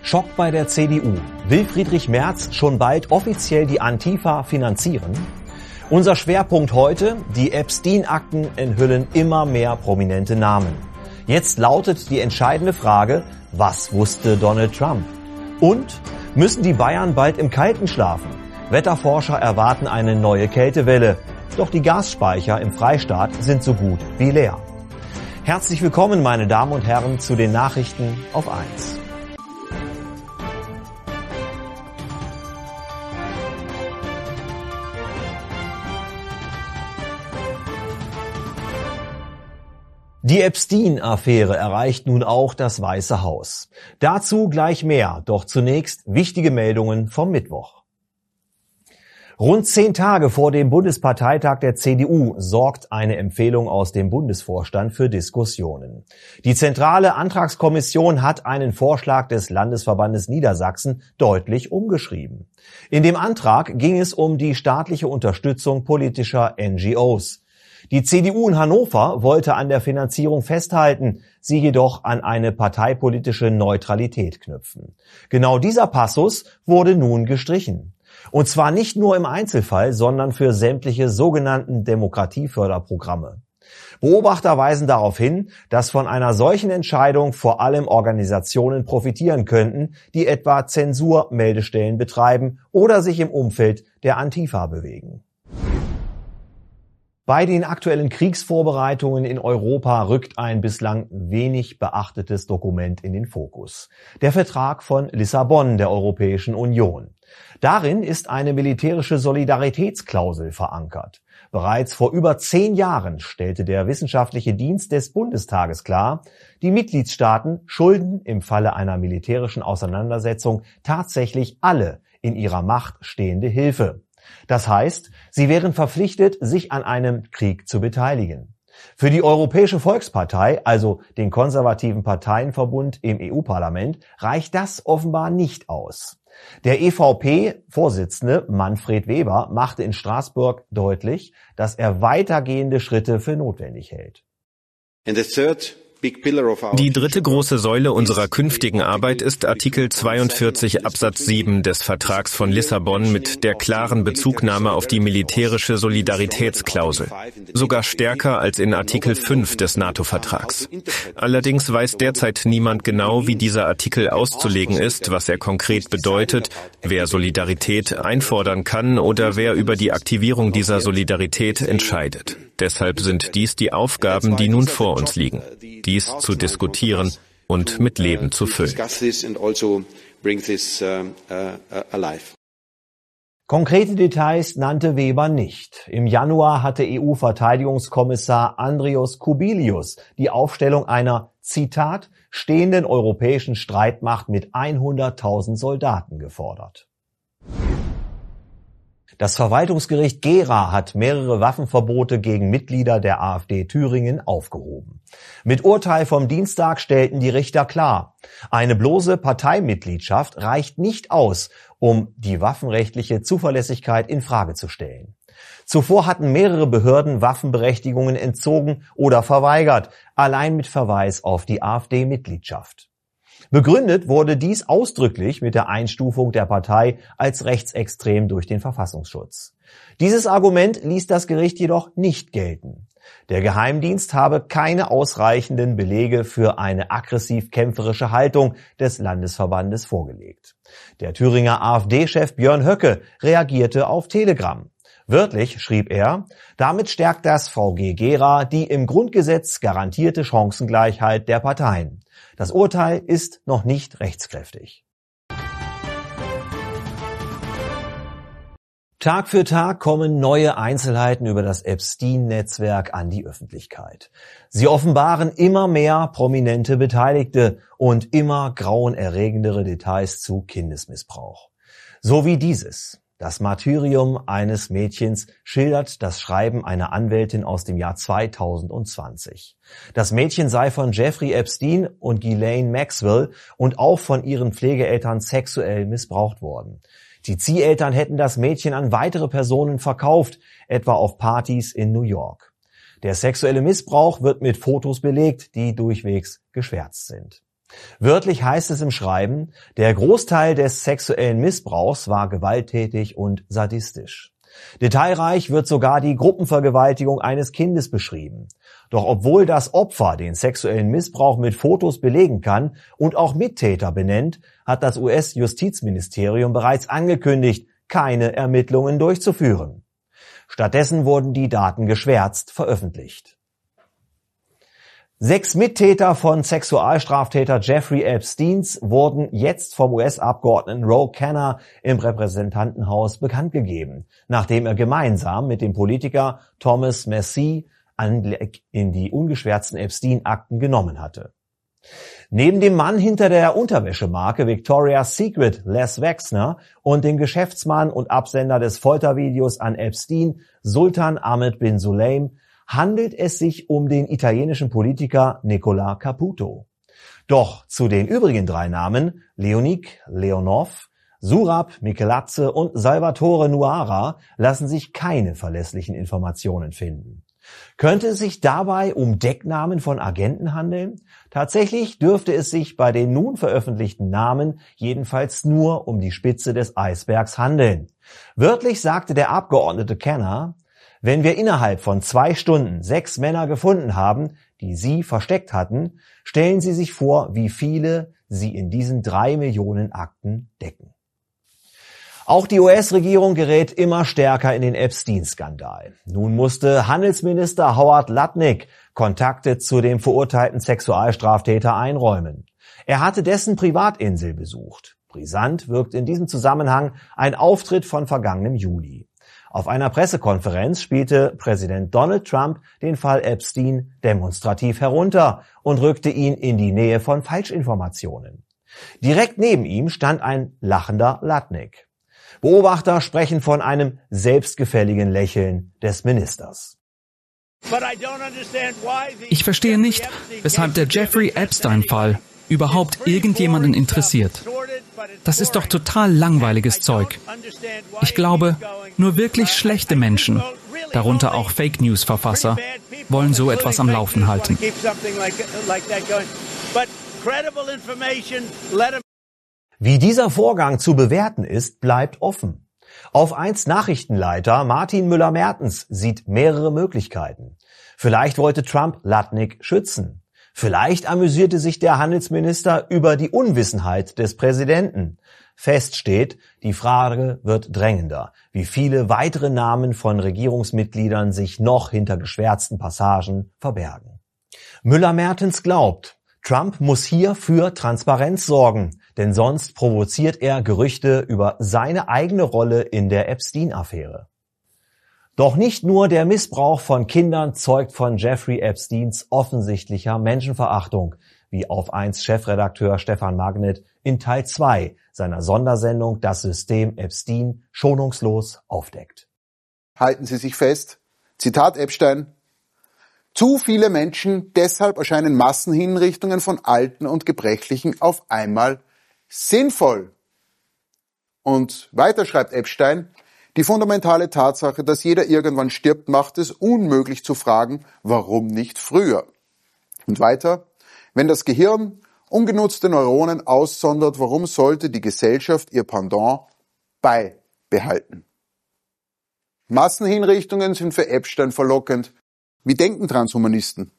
Schock bei der CDU. Will Friedrich Merz schon bald offiziell die Antifa finanzieren? Unser Schwerpunkt heute: Die Epstein-Akten enthüllen immer mehr prominente Namen. Jetzt lautet die entscheidende Frage: Was wusste Donald Trump? Und müssen die Bayern bald im Kalten schlafen? Wetterforscher erwarten eine neue Kältewelle. Doch die Gasspeicher im Freistaat sind so gut wie leer. Herzlich willkommen, meine Damen und Herren, zu den Nachrichten auf 1. Die Epstein-Affäre erreicht nun auch das Weiße Haus. Dazu gleich mehr, doch zunächst wichtige Meldungen vom Mittwoch. Rund 10 Tage vor dem Bundesparteitag der CDU sorgt eine Empfehlung aus dem Bundesvorstand für Diskussionen. Die Zentrale Antragskommission hat einen Vorschlag des Landesverbandes Niedersachsen deutlich umgeschrieben. In dem Antrag ging es um die staatliche Unterstützung politischer NGOs. Die CDU in Hannover wollte an der Finanzierung festhalten, sie jedoch an eine parteipolitische Neutralität knüpfen. Genau dieser Passus wurde nun gestrichen. Und zwar nicht nur im Einzelfall, sondern für sämtliche sogenannten Demokratieförderprogramme. Beobachter weisen darauf hin, dass von einer solchen Entscheidung vor allem Organisationen profitieren könnten, die etwa Zensurmeldestellen betreiben oder sich im Umfeld der Antifa bewegen. Bei den aktuellen Kriegsvorbereitungen in Europa rückt ein bislang wenig beachtetes Dokument in den Fokus: der Vertrag von Lissabon der Europäischen Union. Darin ist eine militärische Solidaritätsklausel verankert. Bereits vor über 10 Jahren stellte der Wissenschaftliche Dienst des Bundestages klar, die Mitgliedstaaten schulden im Falle einer militärischen Auseinandersetzung tatsächlich alle in ihrer Macht stehende Hilfe. Das heißt, sie wären verpflichtet, sich an einem Krieg zu beteiligen. Für die Europäische Volkspartei, also den konservativen Parteienverbund im EU-Parlament, reicht das offenbar nicht aus. Der EVP-Vorsitzende Manfred Weber machte in Straßburg deutlich, dass er weitergehende Schritte für notwendig hält. Die dritte große Säule unserer künftigen Arbeit ist Artikel 42 Absatz 7 des Vertrags von Lissabon mit der klaren Bezugnahme auf die militärische Solidaritätsklausel. Sogar stärker als in Artikel 5 des NATO-Vertrags. Allerdings weiß derzeit niemand genau, wie dieser Artikel auszulegen ist, was er konkret bedeutet, wer Solidarität einfordern kann oder wer über die Aktivierung dieser Solidarität entscheidet. Deshalb sind dies die Aufgaben, die nun vor uns liegen, dies zu diskutieren und mit Leben zu füllen. Konkrete Details nannte Weber nicht. Im Januar hatte EU-Verteidigungskommissar Andrius Kubilius die Aufstellung einer, Zitat, stehenden europäischen Streitmacht mit 100.000 Soldaten gefordert. Das Verwaltungsgericht Gera hat mehrere Waffenverbote gegen Mitglieder der AfD Thüringen aufgehoben. Mit Urteil vom Dienstag stellten die Richter klar: Eine bloße Parteimitgliedschaft reicht nicht aus, um die waffenrechtliche Zuverlässigkeit in Frage zu stellen. Zuvor hatten mehrere Behörden Waffenberechtigungen entzogen oder verweigert, allein mit Verweis auf die AfD-Mitgliedschaft. Begründet wurde dies ausdrücklich mit der Einstufung der Partei als rechtsextrem durch den Verfassungsschutz. Dieses Argument ließ das Gericht jedoch nicht gelten. Der Geheimdienst habe keine ausreichenden Belege für eine aggressiv-kämpferische Haltung des Landesverbandes vorgelegt. Der Thüringer AfD-Chef Björn Höcke reagierte auf Telegram. Wörtlich schrieb er: Damit stärkt das VG Gera die im Grundgesetz garantierte Chancengleichheit der Parteien. Das Urteil ist noch nicht rechtskräftig. Tag für Tag kommen neue Einzelheiten über das Epstein-Netzwerk an die Öffentlichkeit. Sie offenbaren immer mehr prominente Beteiligte und immer grauenerregendere Details zu Kindesmissbrauch. So wie dieses. Das Martyrium eines Mädchens schildert das Schreiben einer Anwältin aus dem Jahr 2020. Das Mädchen sei von Jeffrey Epstein und Ghislaine Maxwell und auch von ihren Pflegeeltern sexuell missbraucht worden. Die Zieheltern hätten das Mädchen an weitere Personen verkauft, etwa auf Partys in New York. Der sexuelle Missbrauch wird mit Fotos belegt, die durchwegs geschwärzt sind. Wörtlich heißt es im Schreiben, der Großteil des sexuellen Missbrauchs war gewalttätig und sadistisch. Detailreich wird sogar die Gruppenvergewaltigung eines Kindes beschrieben. Doch obwohl das Opfer den sexuellen Missbrauch mit Fotos belegen kann und auch Mittäter benennt, hat das US-Justizministerium bereits angekündigt, keine Ermittlungen durchzuführen. Stattdessen wurden die Daten geschwärzt veröffentlicht. 6 Mittäter von Sexualstraftäter Jeffrey Epsteins wurden jetzt vom US-Abgeordneten Ro Khanna im Repräsentantenhaus bekannt gegeben, nachdem er gemeinsam mit dem Politiker Thomas Massie Einblick in die ungeschwärzten Epstein-Akten genommen hatte. Neben dem Mann hinter der Unterwäschemarke Victoria's Secret, Les Wexner, und dem Geschäftsmann und Absender des Foltervideos an Epstein, Sultan Ahmed bin Suleim, handelt es sich um den italienischen Politiker Nicola Caputo. Doch zu den übrigen 3 Namen, Leonid Leonov, Surab Mikeladze und Salvatore Nuara, lassen sich keine verlässlichen Informationen finden. Könnte es sich dabei um Decknamen von Agenten handeln? Tatsächlich dürfte es sich bei den nun veröffentlichten Namen jedenfalls nur um die Spitze des Eisbergs handeln. Wörtlich sagte der Abgeordnete Khanna: Wenn wir innerhalb von 2 Stunden 6 Männer gefunden haben, die Sie versteckt hatten, stellen Sie sich vor, wie viele Sie in diesen 3 Millionen Akten decken. Auch die US-Regierung gerät immer stärker in den Epstein-Skandal. Nun musste Handelsminister Howard Lutnick Kontakte zu dem verurteilten Sexualstraftäter einräumen. Er hatte dessen Privatinsel besucht. Brisant wirkt in diesem Zusammenhang ein Auftritt von vergangenem Juli. Auf einer Pressekonferenz spielte Präsident Donald Trump den Fall Epstein demonstrativ herunter und rückte ihn in die Nähe von Falschinformationen. Direkt neben ihm stand ein lachender Lutnick. Beobachter sprechen von einem selbstgefälligen Lächeln des Ministers. Ich verstehe nicht, weshalb der Jeffrey Epstein-Fall überhaupt irgendjemanden interessiert. Das ist doch total langweiliges Zeug. Ich glaube, nur wirklich schlechte Menschen, darunter auch Fake-News-Verfasser, wollen so etwas am Laufen halten. Wie dieser Vorgang zu bewerten ist, bleibt offen. Auf 1 Nachrichtenleiter Martin Müller-Mertens sieht mehrere Möglichkeiten. Vielleicht wollte Trump Lutnick schützen. Vielleicht amüsierte sich der Handelsminister über die Unwissenheit des Präsidenten. Fest steht, die Frage wird drängender, wie viele weitere Namen von Regierungsmitgliedern sich noch hinter geschwärzten Passagen verbergen. Müller-Mertens glaubt, Trump muss hier für Transparenz sorgen, denn sonst provoziert er Gerüchte über seine eigene Rolle in der Epstein-Affäre. Doch nicht nur der Missbrauch von Kindern zeugt von Jeffrey Epsteins offensichtlicher Menschenverachtung, wie auf 1 Chefredakteur Stefan Magnet in Teil 2 seiner Sondersendung Das System Epstein schonungslos aufdeckt. Halten Sie sich fest, Zitat Epstein: Zu viele Menschen, deshalb erscheinen Massenhinrichtungen von Alten und Gebrechlichen auf einmal sinnvoll. Und weiter schreibt Epstein: Die fundamentale Tatsache, dass jeder irgendwann stirbt, macht es unmöglich zu fragen, warum nicht früher. Und weiter: Wenn das Gehirn ungenutzte Neuronen aussondert, warum sollte die Gesellschaft ihr Pendant beibehalten? Massenhinrichtungen sind für Epstein verlockend. Wie denken Transhumanisten?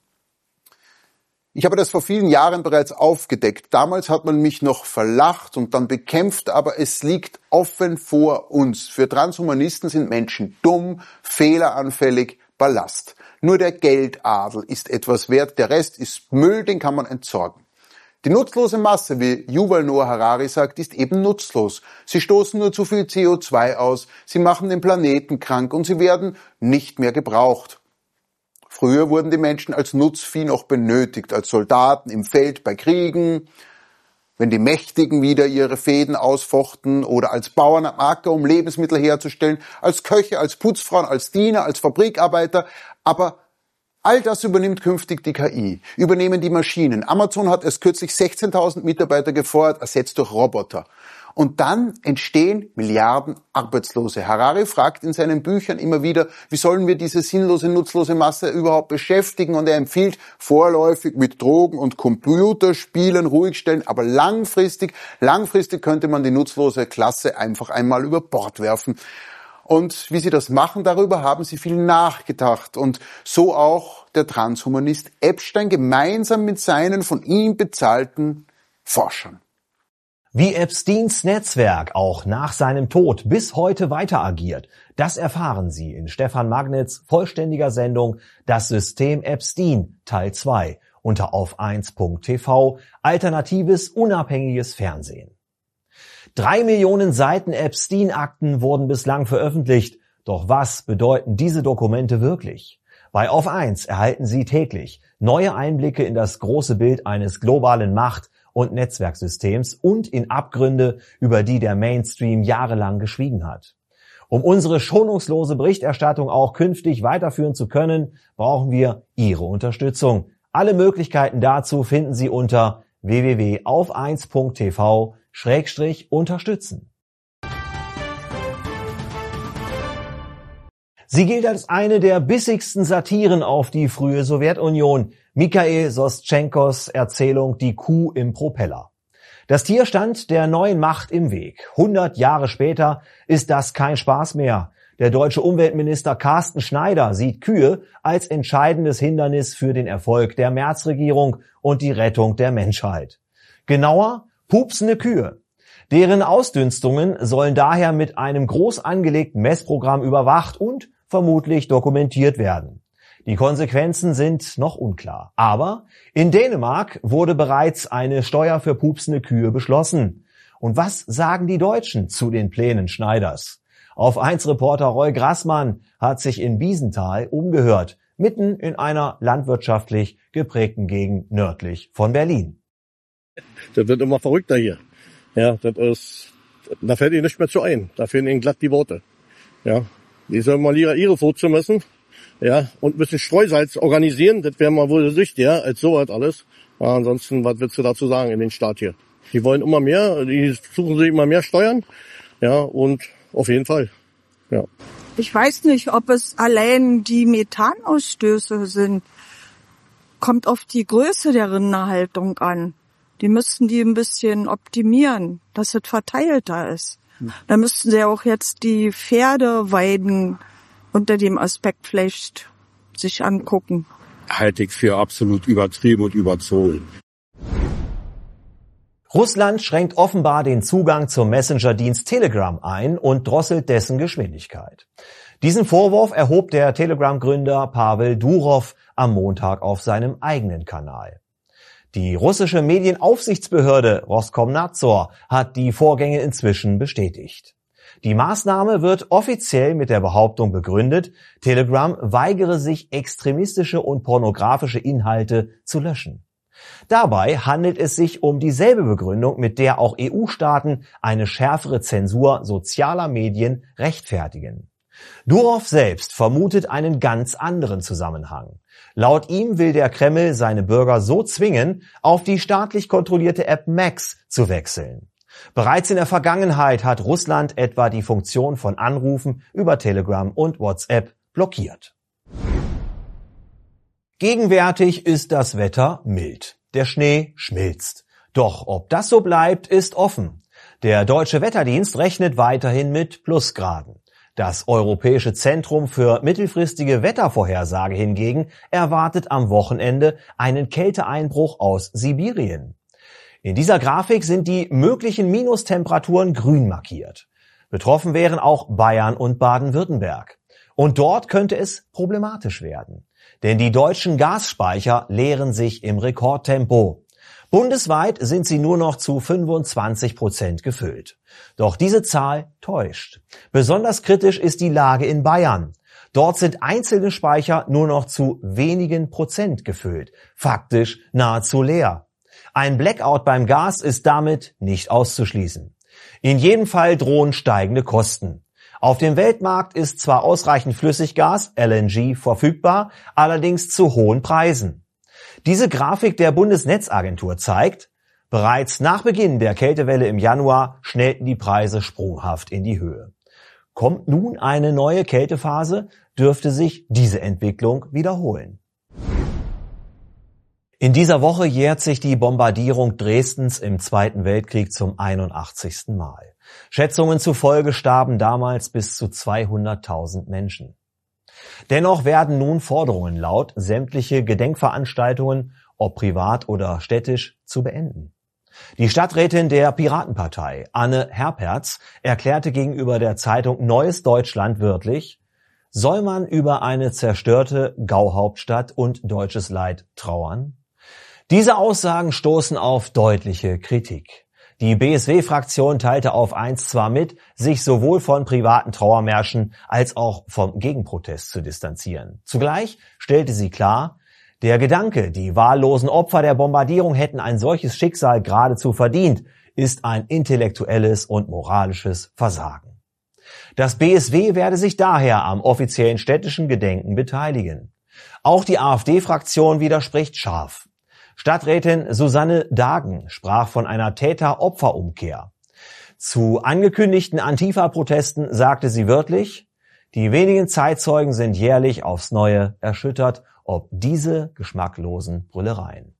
Ich habe das vor vielen Jahren bereits aufgedeckt. Damals hat man mich noch verlacht und dann bekämpft, aber es liegt offen vor uns. Für Transhumanisten sind Menschen dumm, fehleranfällig, Ballast. Nur der Geldadel ist etwas wert, der Rest ist Müll, den kann man entsorgen. Die nutzlose Masse, wie Yuval Noah Harari sagt, ist eben nutzlos. Sie stoßen nur zu viel CO2 aus, sie machen den Planeten krank und sie werden nicht mehr gebraucht. Früher wurden die Menschen als Nutzvieh noch benötigt, als Soldaten im Feld bei Kriegen, wenn die Mächtigen wieder ihre Fehden ausfochten, oder als Bauern am Acker, um Lebensmittel herzustellen, als Köche, als Putzfrauen, als Diener, als Fabrikarbeiter. Aber all das übernimmt künftig die KI, übernehmen die Maschinen. Amazon hat erst kürzlich 16.000 Mitarbeiter gefeuert, ersetzt durch Roboter. Und dann entstehen Milliarden Arbeitslose. Harari fragt in seinen Büchern immer wieder, wie sollen wir diese sinnlose, nutzlose Masse überhaupt beschäftigen? Und er empfiehlt vorläufig mit Drogen und Computerspielen ruhig stellen, aber langfristig könnte man die nutzlose Klasse einfach einmal über Bord werfen. Und wie sie das machen, darüber haben sie viel nachgedacht. Und so auch der Transhumanist Epstein gemeinsam mit seinen von ihm bezahlten Forschern. Wie Epsteins Netzwerk auch nach seinem Tod bis heute weiter agiert, das erfahren Sie in Stefan Magnitz vollständiger Sendung Das System Epstein Teil 2 unter auf1.tv, alternatives unabhängiges Fernsehen. 3 Millionen Seiten Epstein-Akten wurden bislang veröffentlicht. Doch was bedeuten diese Dokumente wirklich? Bei Auf 1 erhalten Sie täglich neue Einblicke in das große Bild eines globalen Macht- und Netzwerksystems und in Abgründe, über die der Mainstream jahrelang geschwiegen hat. Um unsere schonungslose Berichterstattung auch künftig weiterführen zu können, brauchen wir Ihre Unterstützung. Alle Möglichkeiten dazu finden Sie unter www.auf1.tv/unterstützen. Sie gilt als eine der bissigsten Satiren auf die frühe Sowjetunion. Mikhail Soschenkos Erzählung Die Kuh im Propeller. Das Tier stand der neuen Macht im Weg. 100 Jahre später ist das kein Spaß mehr. Der deutsche Umweltminister Carsten Schneider sieht Kühe als entscheidendes Hindernis für den Erfolg der Merz-Regierung und die Rettung der Menschheit. Genauer, pupsende Kühe. Deren Ausdünstungen sollen daher mit einem groß angelegten Messprogramm überwacht und vermutlich dokumentiert werden. Die Konsequenzen sind noch unklar. Aber in Dänemark wurde bereits eine Steuer für pupsende Kühe beschlossen. Und was sagen die Deutschen zu den Plänen Schneiders? Auf 1-Reporter Roy Grassmann hat sich in Biesenthal umgehört, mitten in einer landwirtschaftlich geprägten Gegend nördlich von Berlin. Das wird immer verrückter hier. Ja, da fällt ihnen nicht mehr zu ein. Da fehlen ihnen glatt die Worte. Ja, die sollen mal ihre Furze messen. Ja, und ein bisschen Streusalz organisieren. Das wäre mal wohl süchtiger als sowas alles. Ja, ansonsten, was willst du dazu sagen in den Staat hier? Die wollen immer mehr, die suchen sich immer mehr Steuern. Ja, und auf jeden Fall. Ja. Ich weiß nicht, ob es allein die Methanausstöße sind. Kommt auf die Größe der Rinderhaltung an. Die müssten die ein bisschen optimieren, dass es verteilter ist. Da müssten sie auch jetzt die Pferdeweiden unter dem Aspekt vielleicht sich angucken. Halte ich für absolut übertrieben und überzogen. Russland schränkt offenbar den Zugang zum Messenger-Dienst Telegram ein und drosselt dessen Geschwindigkeit. Diesen Vorwurf erhob der Telegram-Gründer Pavel Durov am Montag auf seinem eigenen Kanal. Die russische Medienaufsichtsbehörde Roskomnadzor hat die Vorgänge inzwischen bestätigt. Die Maßnahme wird offiziell mit der Behauptung begründet, Telegram weigere sich, extremistische und pornografische Inhalte zu löschen. Dabei handelt es sich um dieselbe Begründung, mit der auch EU-Staaten eine schärfere Zensur sozialer Medien rechtfertigen. Durov selbst vermutet einen ganz anderen Zusammenhang. Laut ihm will der Kreml seine Bürger so zwingen, auf die staatlich kontrollierte App Max zu wechseln. Bereits in der Vergangenheit hat Russland etwa die Funktion von Anrufen über Telegram und WhatsApp blockiert. Gegenwärtig ist das Wetter mild. Der Schnee schmilzt. Doch ob das so bleibt, ist offen. Der Deutsche Wetterdienst rechnet weiterhin mit Plusgraden. Das Europäische Zentrum für mittelfristige Wettervorhersage hingegen erwartet am Wochenende einen Kälteeinbruch aus Sibirien. In dieser Grafik sind die möglichen Minustemperaturen grün markiert. Betroffen wären auch Bayern und Baden-Württemberg. Und dort könnte es problematisch werden. Denn die deutschen Gasspeicher leeren sich im Rekordtempo. Bundesweit sind sie nur noch zu 25% gefüllt. Doch diese Zahl täuscht. Besonders kritisch ist die Lage in Bayern. Dort sind einzelne Speicher nur noch zu wenigen Prozent gefüllt. Faktisch nahezu leer. Ein Blackout beim Gas ist damit nicht auszuschließen. In jedem Fall drohen steigende Kosten. Auf dem Weltmarkt ist zwar ausreichend Flüssiggas, LNG, verfügbar, allerdings zu hohen Preisen. Diese Grafik der Bundesnetzagentur zeigt, Bereits nach Beginn der Kältewelle im Januar schnellten die Preise sprunghaft in die Höhe. Kommt nun eine neue Kältephase, dürfte sich diese Entwicklung wiederholen. In dieser Woche jährt sich die Bombardierung Dresdens im Zweiten Weltkrieg zum 81. Mal. Schätzungen zufolge starben damals bis zu 200.000 Menschen. Dennoch werden nun Forderungen laut, sämtliche Gedenkveranstaltungen, ob privat oder städtisch, zu beenden. Die Stadträtin der Piratenpartei, Anne Herperz, erklärte gegenüber der Zeitung Neues Deutschland wörtlich: Soll man über eine zerstörte Gauhauptstadt und deutsches Leid trauern? Diese Aussagen stoßen auf deutliche Kritik. Die BSW-Fraktion teilte auf 1 zwar mit, sich sowohl von privaten Trauermärschen als auch vom Gegenprotest zu distanzieren. Zugleich stellte sie klar, der Gedanke, die wahllosen Opfer der Bombardierung hätten ein solches Schicksal geradezu verdient, ist ein intellektuelles und moralisches Versagen. Das BSW werde sich daher am offiziellen städtischen Gedenken beteiligen. Auch die AfD-Fraktion widerspricht scharf. Stadträtin Susanne Dagen sprach von einer Täter-Opfer-Umkehr. Zu angekündigten Antifa-Protesten sagte sie wörtlich: Die wenigen Zeitzeugen sind jährlich aufs Neue erschüttert, ob diese geschmacklosen Brüllereien.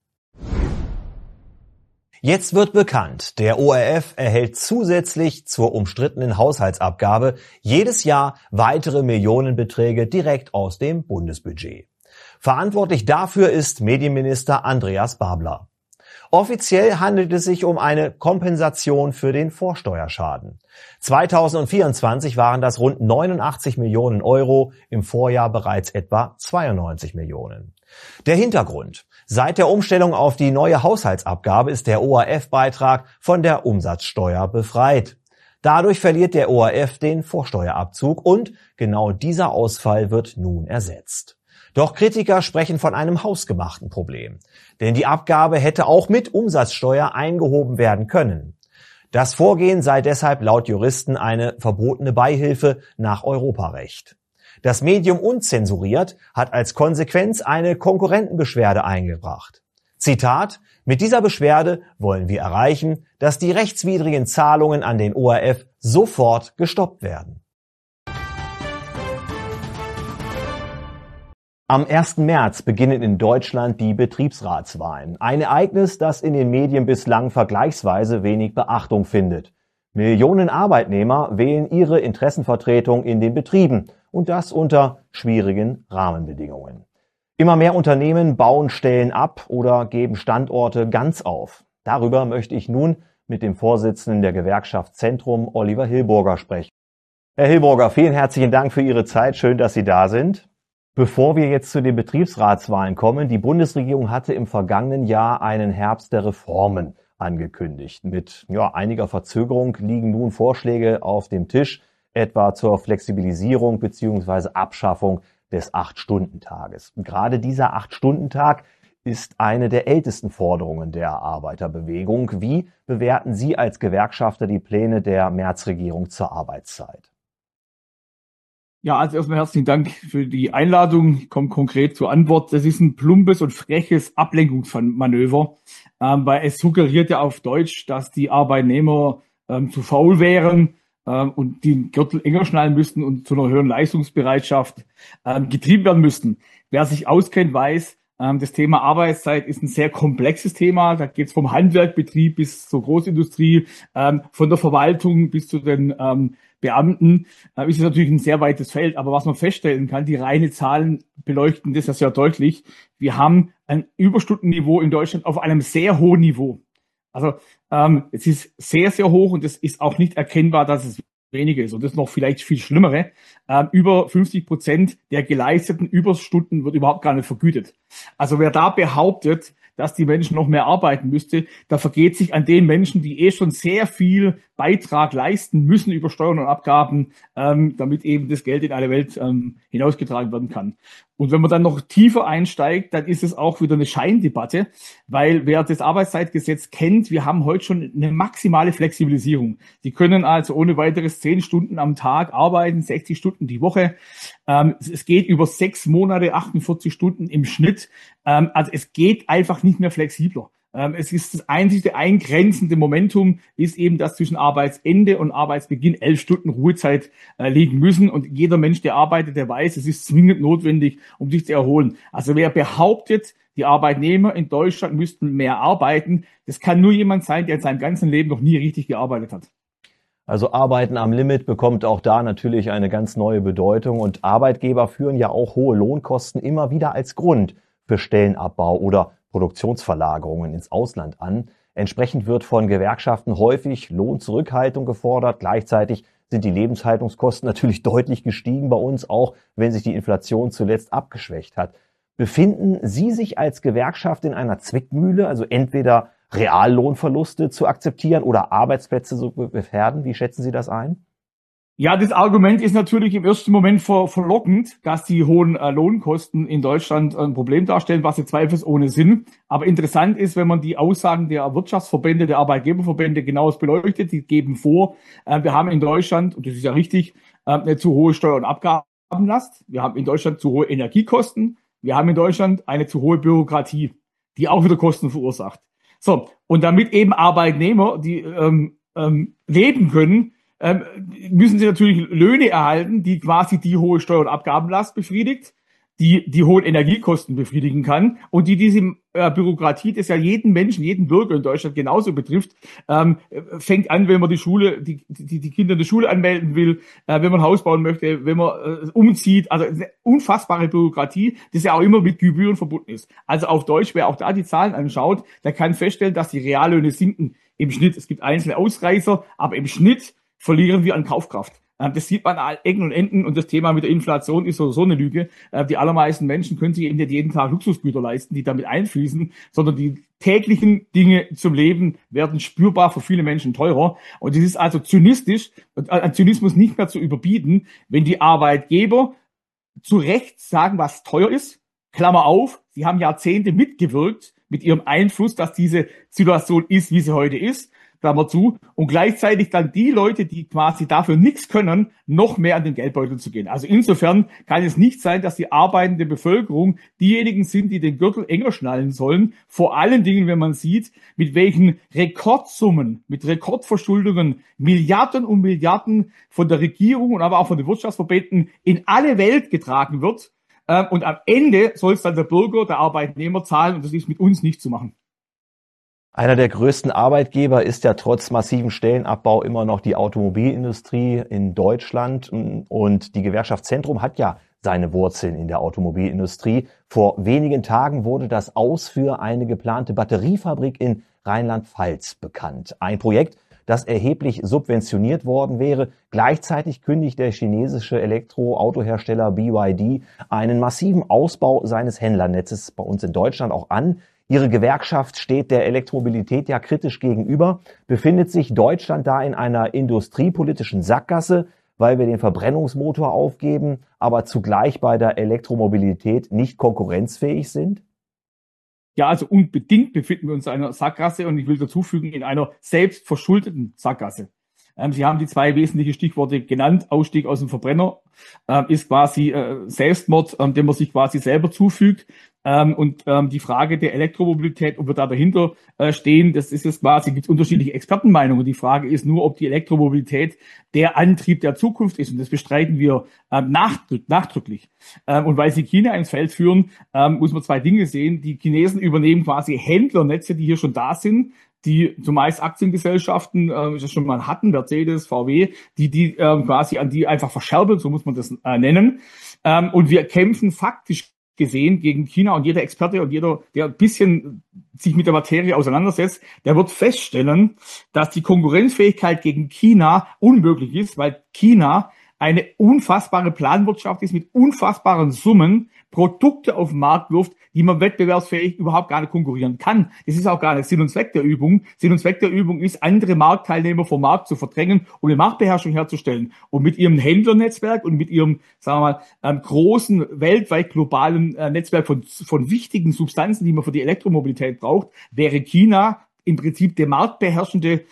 Jetzt wird bekannt, der ORF erhält zusätzlich zur umstrittenen Haushaltsabgabe jedes Jahr weitere Millionenbeträge direkt aus dem Bundesbudget. Verantwortlich dafür ist Medienminister Andreas Babler. Offiziell handelt es sich um eine Kompensation für den Vorsteuerschaden. 2024 waren das rund 89 Millionen Euro, im Vorjahr bereits etwa 92 Millionen. Der Hintergrund: Seit der Umstellung auf die neue Haushaltsabgabe ist der ORF-Beitrag von der Umsatzsteuer befreit. Dadurch verliert der ORF den Vorsteuerabzug und genau dieser Ausfall wird nun ersetzt. Doch Kritiker sprechen von einem hausgemachten Problem, denn die Abgabe hätte auch mit Umsatzsteuer eingehoben werden können. Das Vorgehen sei deshalb laut Juristen eine verbotene Beihilfe nach Europarecht. Das Medium Unzensuriert hat als Konsequenz eine Konkurrentenbeschwerde eingebracht. Zitat: Mit dieser Beschwerde wollen wir erreichen, dass die rechtswidrigen Zahlungen an den ORF sofort gestoppt werden. Am 1. März beginnen in Deutschland die Betriebsratswahlen. Ein Ereignis, das in den Medien bislang vergleichsweise wenig Beachtung findet. Millionen Arbeitnehmer wählen ihre Interessenvertretung in den Betrieben und das unter schwierigen Rahmenbedingungen. Immer mehr Unternehmen bauen Stellen ab oder geben Standorte ganz auf. Darüber möchte ich nun mit dem Vorsitzenden der Gewerkschaft Zentrum, Oliver Hilburger, sprechen. Herr Hilburger, vielen herzlichen Dank für Ihre Zeit. Schön, dass Sie da sind. Bevor wir jetzt zu den Betriebsratswahlen kommen, die Bundesregierung hatte im vergangenen Jahr einen Herbst der Reformen angekündigt. Mit einiger Verzögerung liegen nun Vorschläge auf dem Tisch, etwa zur Flexibilisierung bzw. Abschaffung des 8-Stunden-Tages. Gerade dieser 8-Stunden-Tag ist eine der ältesten Forderungen der Arbeiterbewegung. Wie bewerten Sie als Gewerkschafter die Pläne der Merz-Regierung zur Arbeitszeit? Ja, also erstmal herzlichen Dank für die Einladung. Ich komme konkret zur Antwort. Das ist ein plumpes und freches Ablenkungsmanöver, weil es suggeriert ja auf Deutsch, dass die Arbeitnehmer zu faul wären und die Gürtel enger schnallen müssten und zu einer höheren Leistungsbereitschaft getrieben werden müssten. Wer sich auskennt, weiß, das Thema Arbeitszeit ist ein sehr komplexes Thema. Da geht es vom Handwerkbetrieb bis zur Großindustrie, von der Verwaltung bis zu den Beamten, ist es natürlich ein sehr weites Feld. Aber was man feststellen kann, die reinen Zahlen beleuchten das ja sehr deutlich. Wir haben ein Überstundenniveau in Deutschland auf einem sehr hohen Niveau. Also es ist sehr, sehr hoch und es ist auch nicht erkennbar, dass es weniger ist. Und das ist noch vielleicht viel Schlimmere. Über 50% der geleisteten Überstunden wird überhaupt gar nicht vergütet. Also wer da behauptet, dass die Menschen noch mehr arbeiten müsste, da vergeht sich an den Menschen, die schon sehr viel Beitrag leisten müssen über Steuern und Abgaben, damit eben das Geld in alle Welt hinausgetragen werden kann. Und wenn man dann noch tiefer einsteigt, dann ist es auch wieder eine Scheindebatte, weil wer das Arbeitszeitgesetz kennt, wir haben heute schon eine maximale Flexibilisierung. Sie können also ohne weiteres 10 Stunden am Tag arbeiten, 60 Stunden die Woche. Es geht über 6 Monate, 48 Stunden im Schnitt. Also es geht einfach nicht mehr flexibler. Es ist das einzige eingrenzende Momentum, ist eben, dass zwischen Arbeitsende und Arbeitsbeginn 11 Stunden Ruhezeit liegen müssen. Und jeder Mensch, der arbeitet, der weiß, es ist zwingend notwendig, um sich zu erholen. Also wer behauptet, die Arbeitnehmer in Deutschland müssten mehr arbeiten, das kann nur jemand sein, der in seinem ganzen Leben noch nie richtig gearbeitet hat. Also Arbeiten am Limit bekommt auch da natürlich eine ganz neue Bedeutung. Und Arbeitgeber führen ja auch hohe Lohnkosten immer wieder als Grund für Stellenabbau oder Produktionsverlagerungen ins Ausland an. Entsprechend wird von Gewerkschaften häufig Lohnzurückhaltung gefordert. Gleichzeitig sind die Lebenshaltungskosten natürlich deutlich gestiegen bei uns, auch wenn sich die Inflation zuletzt abgeschwächt hat. Befinden Sie sich als Gewerkschaft in einer Zwickmühle, also entweder Reallohnverluste zu akzeptieren oder Arbeitsplätze zu gefährden? Wie schätzen Sie das ein? Ja, das Argument ist natürlich im ersten Moment verlockend, dass die hohen Lohnkosten in Deutschland ein Problem darstellen, was sie zweifelsohne sind. Aber interessant ist, wenn man die Aussagen der Wirtschaftsverbände, der Arbeitgeberverbände genauer beleuchtet, die geben vor, wir haben in Deutschland, und das ist ja richtig, eine zu hohe Steuer- und Abgabenlast. Wir haben in Deutschland zu hohe Energiekosten. Wir haben in Deutschland eine zu hohe Bürokratie, die auch wieder Kosten verursacht. So, und damit eben Arbeitnehmer, die leben können, müssen sie natürlich Löhne erhalten, die quasi die hohe Steuer- und Abgabenlast befriedigt, die hohen Energiekosten befriedigen kann und diese Bürokratie, das ja jeden Menschen, jeden Bürger in Deutschland genauso betrifft, fängt an, wenn man die Kinder in der Schule anmelden will, wenn man ein Haus bauen möchte, wenn man umzieht. Also eine unfassbare Bürokratie, das ja auch immer mit Gebühren verbunden ist. Also auf Deutsch, wer auch da die Zahlen anschaut, der kann feststellen, dass die Reallöhne sinken im Schnitt. Es gibt einzelne Ausreißer, aber im Schnitt verlieren wir an Kaufkraft. Das sieht man an Ecken und Enden und das Thema mit der Inflation ist so eine Lüge. Die allermeisten Menschen können sich eben nicht jeden Tag Luxusgüter leisten, die damit einfließen, sondern die täglichen Dinge zum Leben werden spürbar für viele Menschen teurer. Und es ist also zynistisch, an Zynismus nicht mehr zu überbieten, wenn die Arbeitgeber zu Recht sagen, was teuer ist. Klammer auf, sie haben Jahrzehnte mitgewirkt mit ihrem Einfluss, dass diese Situation ist, wie sie heute ist. Klammer zu, und gleichzeitig dann die Leute, die quasi dafür nichts können, noch mehr an den Geldbeutel zu gehen. Also insofern kann es nicht sein, dass die arbeitende Bevölkerung diejenigen sind, die den Gürtel enger schnallen sollen. Vor allen Dingen, wenn man sieht, mit welchen Rekordsummen, mit Rekordverschuldungen Milliarden und Milliarden von der Regierung und aber auch von den Wirtschaftsverbänden in alle Welt getragen wird. Und am Ende soll es dann der Bürger, der Arbeitnehmer zahlen, und das ist mit uns nicht zu machen. Einer der größten Arbeitgeber ist ja trotz massivem Stellenabbau immer noch die Automobilindustrie in Deutschland. Und die Gewerkschaft Zentrum hat ja seine Wurzeln in der Automobilindustrie. Vor wenigen Tagen wurde das Aus für eine geplante Batteriefabrik in Rheinland-Pfalz bekannt. Ein Projekt, das erheblich subventioniert worden wäre. Gleichzeitig kündigt der chinesische Elektroautohersteller BYD einen massiven Ausbau seines Händlernetzes bei uns in Deutschland auch an. Ihre Gewerkschaft steht der Elektromobilität ja kritisch gegenüber. Befindet sich Deutschland da in einer industriepolitischen Sackgasse, weil wir den Verbrennungsmotor aufgeben, aber zugleich bei der Elektromobilität nicht konkurrenzfähig sind? Ja, also unbedingt befinden wir uns in einer Sackgasse, und ich will dazu fügen, in einer selbstverschuldeten Sackgasse. Sie haben die zwei wesentlichen Stichworte genannt. Ausstieg aus dem Verbrenner ist quasi Selbstmord, den man sich quasi selber zufügt. Und die Frage der Elektromobilität, ob wir da dahinter stehen, das ist jetzt quasi, gibt unterschiedliche Expertenmeinungen. Die Frage ist nur, ob die Elektromobilität der Antrieb der Zukunft ist. Und das bestreiten wir nachdrücklich. Und weil sie China ins Feld führen, muss man zwei Dinge sehen. Die Chinesen übernehmen quasi Händlernetze, die hier schon da sind, die zumeist Aktiengesellschaften, das schon mal hatten, Mercedes, VW, die quasi an die einfach verscherbeln, so muss man das nennen. Und wir kämpfen faktisch gesehen gegen China, und jeder Experte und jeder, der ein bisschen sich mit der Materie auseinandersetzt, der wird feststellen, dass die Konkurrenzfähigkeit gegen China unmöglich ist, weil China eine unfassbare Planwirtschaft ist, mit unfassbaren Summen Produkte auf den Markt wirft, die man wettbewerbsfähig überhaupt gar nicht konkurrieren kann. Das ist auch gar nicht Sinn und Zweck der Übung. Sinn und Zweck der Übung ist, andere Marktteilnehmer vom Markt zu verdrängen, um eine Marktbeherrschung herzustellen. Und mit ihrem Händlernetzwerk und mit ihrem, sagen wir mal, großen, weltweit globalen Netzwerk von wichtigen Substanzen, die man für die Elektromobilität braucht, wäre China im Prinzip der marktbeherrschende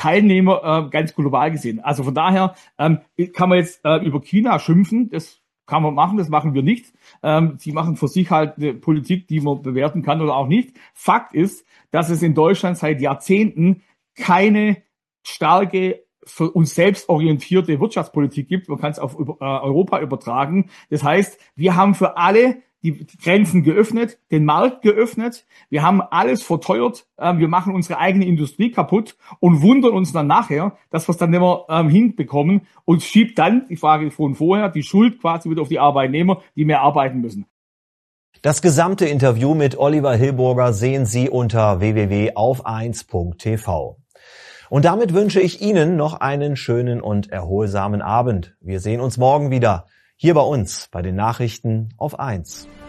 Teilnehmer ganz global gesehen. Also von daher kann man jetzt über China schimpfen, das kann man machen, das machen wir nicht. Sie machen für sich halt eine Politik, die man bewerten kann oder auch nicht. Fakt ist, dass es in Deutschland seit Jahrzehnten keine starke, für uns selbst orientierte Wirtschaftspolitik gibt. Man kann es auf Europa übertragen. Das heißt, wir haben für alle die Grenzen geöffnet, den Markt geöffnet. Wir haben alles verteuert. Wir machen unsere eigene Industrie kaputt und wundern uns dann nachher, dass wir es dann nicht mehr hinbekommen und schiebt dann, die Frage von vorher, die Schuld quasi wieder auf die Arbeitnehmer, die mehr arbeiten müssen. Das gesamte Interview mit Oliver Hillburger sehen Sie unter www.auf1.tv. Und damit wünsche ich Ihnen noch einen schönen und erholsamen Abend. Wir sehen uns morgen wieder hier bei uns bei den Nachrichten auf 1.